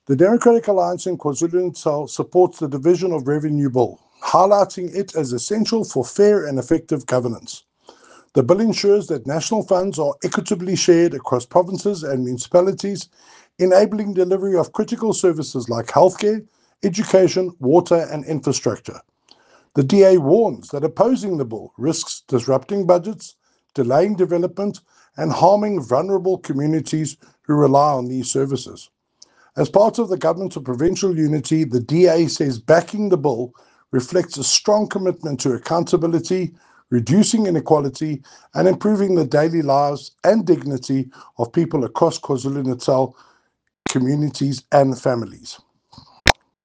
The Democratic Alliance in KwaZulu-Natal supports the Division of Revenue Bill, highlighting it as essential for fair and effective governance. The bill ensures that national funds are equitably shared across provinces and municipalities, enabling delivery of critical services like healthcare, education, water, and infrastructure. The DA warns that opposing the bill risks disrupting budgets, delaying development, and harming vulnerable communities who rely on these services. As part of the Government of Provincial Unity, the DA says backing the bill reflects a strong commitment to accountability, reducing inequality, and improving the daily lives and dignity of people across KwaZulu-Natal communities and families.